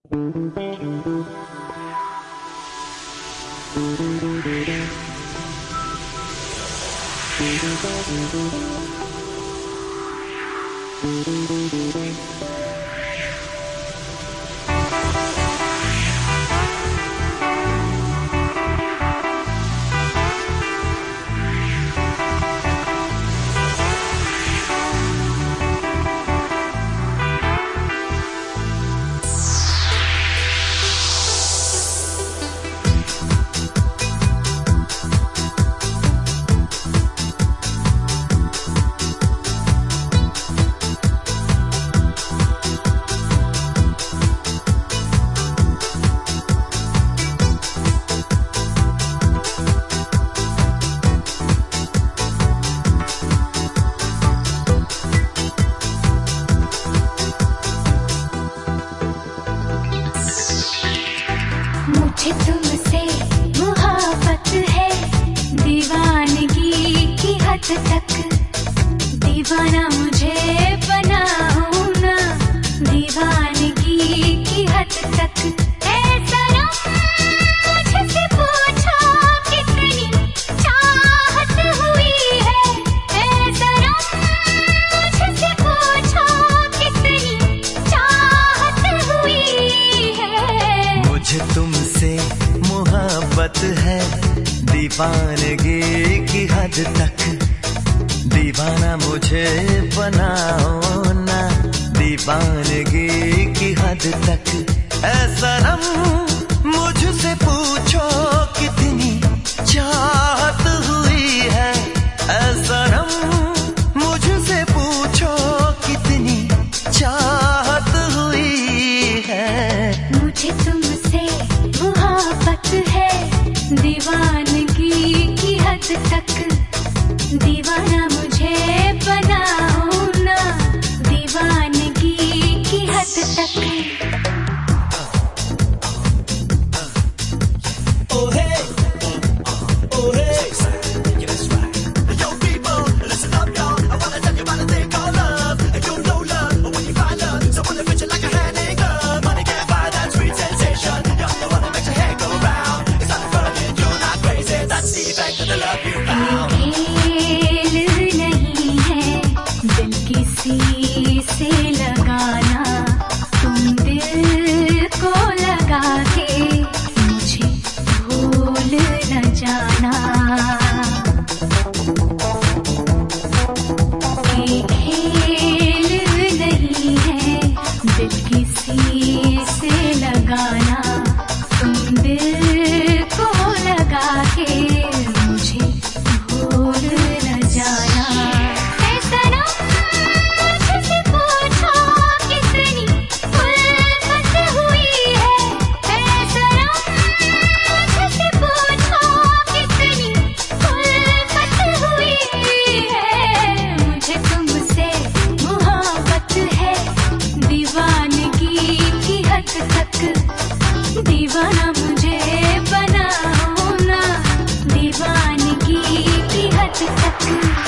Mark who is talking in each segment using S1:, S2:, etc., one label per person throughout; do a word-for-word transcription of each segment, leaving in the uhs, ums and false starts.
S1: मुझे तुमसे मोहब्बत है, दीवानगी की हद तक। दीवाना मुझे बनाओ ना, दीवानगी की हद तक। ऐ सनम मुझसे पूछो कितनी चाहत हुई है। ऐ सनम मुझसे पूछो कितनी चाहत हुई है।
S2: मुझे तुमसे मोहब्बत है, दीवानगी की हद तक। दीवाना मुझे बनाओ ना, दीवानगी की हद तक। ऐ सनम मुझसे पूछो कितनी चाहत हुई है। ऐ सनम मुझसे पूछो कितनी चाहत हुई है।
S1: मुझे तुमसे मोहब्बत है, दीवानगी की हद तक। दीवाना मुझे बनाओ ना, दीवानगी की हद तक। खेल नहीं है दिल किसी से लगाना, तुम दिल को लगा के मुझे भूल न जाना। ये खेल नहीं है दिल किसी से लगाना, तुम दिल को लगा के मुझे भूल न जाना। ऐ सनम मुझसे पूछो कितनी उल्फत हुई है। ऐ सनम मुझसे पूछो कितनी उल्फत हुई है। मुझे तुमसे मोहब्बत है, दीवानगी की हद तक। दीवाना मुझे बनाओ ना, दीवानगी की हद तक।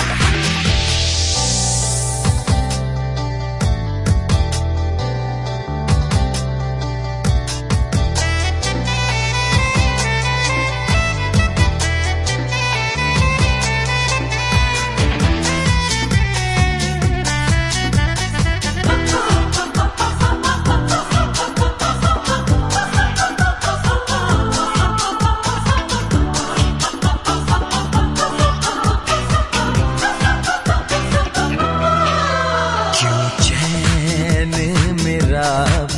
S2: क्यों चैन मेरा अब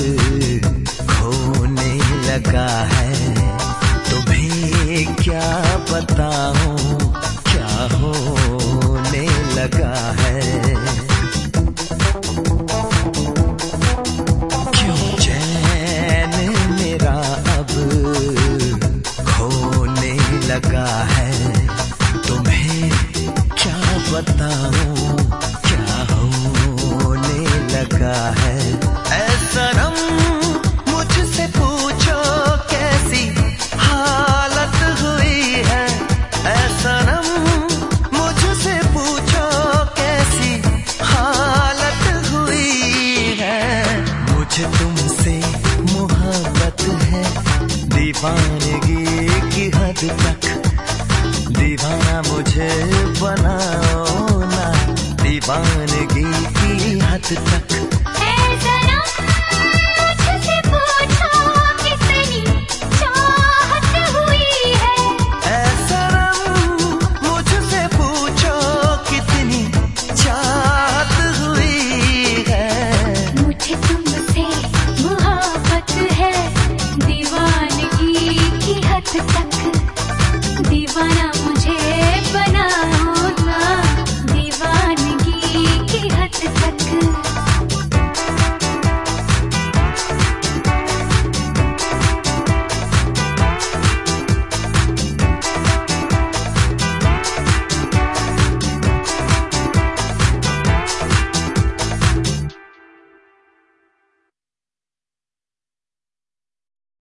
S2: खोने लगा है, तुम्हें क्या बताऊं क्या होने लगा है। क्यों चैन मेरा अब खोने लगा है, तुम्हें क्या बताऊं क्या होने लगा है। ऐ सनम मुझसे पूछो कैसी हालत हुई है। ऐ मोहब्बत है दीवानगी की हद तक, दीवाना मुझे बनाओ ना दीवानगी की हद तक।
S1: दीवानगी की हद तक।